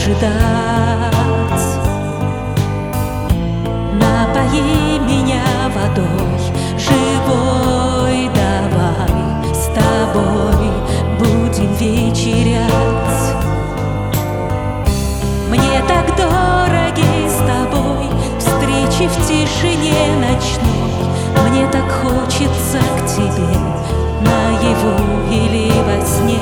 ожидать. Напои меня водой живой, давай с тобой будем вечерять. Мне так дороги с тобой встречи в тишине ночной. Мне так хочется к тебе наяву или во сне.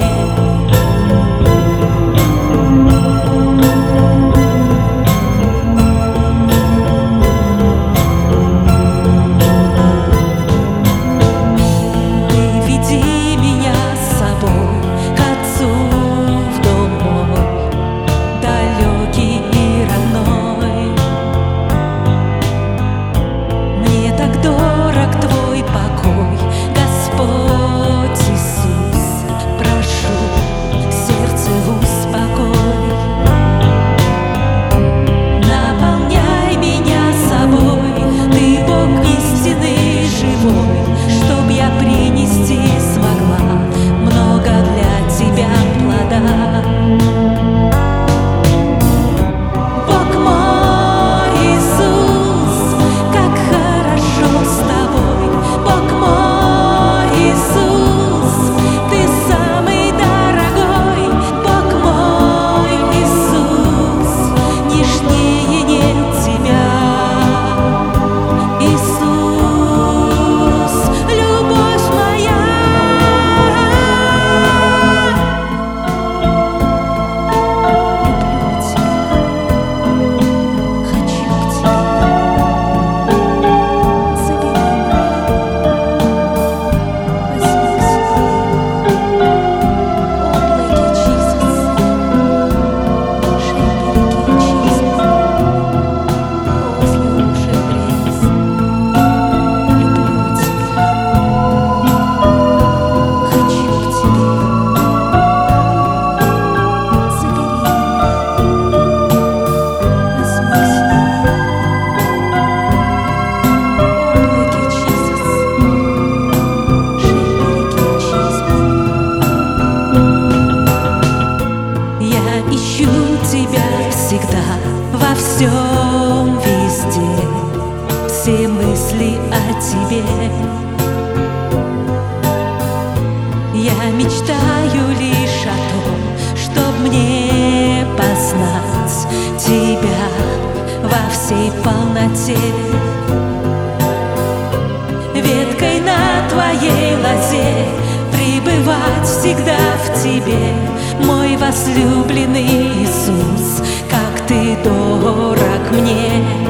Чтоб я принести смогла много для тебя плода. Бог мой Иисус, как хорошо с тобой. Бог мой Иисус, ты самый дорогой. Бог мой Иисус, нежнее нет тебя. Иисус, ищу тебя всегда, во всем, везде, все мысли о тебе. Я мечтаю лишь о том, чтоб мне познать тебя во всей полноте. Веткой на твоей лозе пребывать всегда в тебе, мой возлюбленный Иисус, как ты дорог мне.